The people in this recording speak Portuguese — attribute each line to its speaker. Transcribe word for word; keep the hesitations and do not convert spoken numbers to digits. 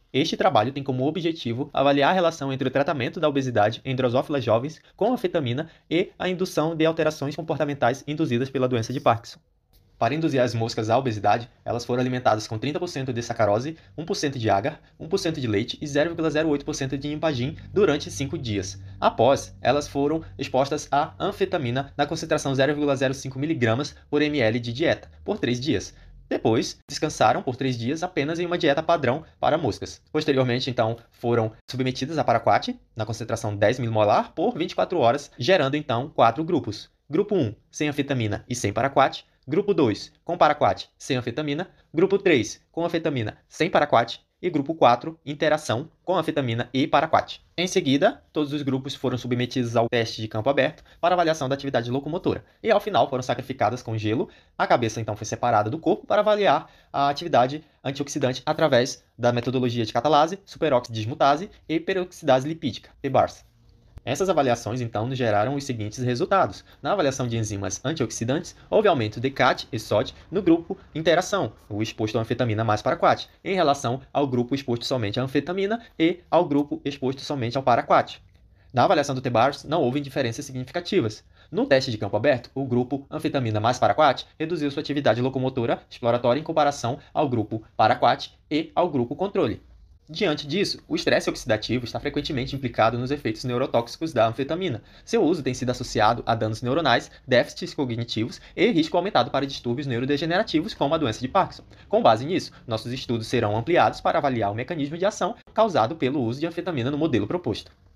Speaker 1: Este trabalho tem como objetivo avaliar a relação entre o tratamento da obesidade em drosófilas jovens com anfetamina e a indução de alterações comportamentais induzidas pela doença de Parkinson. Para induzir as moscas à obesidade, elas foram alimentadas com trinta por cento de sacarose, um por cento de agar, um por cento de leite e zero vírgula zero oito por cento de impagin durante cinco dias. Após, elas foram expostas à anfetamina na concentração zero vírgula zero cinco miligramas por ml de dieta, por três dias. Depois, descansaram por três dias apenas em uma dieta padrão para moscas. Posteriormente, então, foram submetidas a paraquat, na concentração dez milimolar, por vinte e quatro horas, gerando, então, quatro grupos. Grupo um, sem anfetamina e sem paraquat. Grupo dois, com paraquat, sem anfetamina. Grupo três, com anfetamina, sem paraquat. E grupo quatro, interação com anfetamina e paraquat. Em seguida, todos os grupos foram submetidos ao teste de campo aberto para avaliação da atividade locomotora. E ao final foram sacrificadas com gelo. A cabeça então foi separada do corpo para avaliar a atividade antioxidante através da metodologia de catalase, superoxidismutase e peroxidase lipídica, P bars. Essas avaliações, então, nos geraram os seguintes resultados. Na avaliação de enzimas antioxidantes, houve aumento de C A T e S O D no grupo interação, o exposto à anfetamina mais paraquat, em relação ao grupo exposto somente à anfetamina e ao grupo exposto somente ao paraquat. Na avaliação do T bars, não houve diferenças significativas. No teste de campo aberto, o grupo anfetamina mais paraquat reduziu sua atividade locomotora exploratória em comparação ao grupo paraquat e ao grupo controle. Diante disso, o estresse oxidativo está frequentemente implicado nos efeitos neurotóxicos da anfetamina. Seu uso tem sido associado a danos neuronais, déficits cognitivos e risco aumentado para distúrbios neurodegenerativos, como a doença de Parkinson. Com base nisso, nossos estudos serão ampliados para avaliar o mecanismo de ação causado pelo uso de anfetamina no modelo proposto.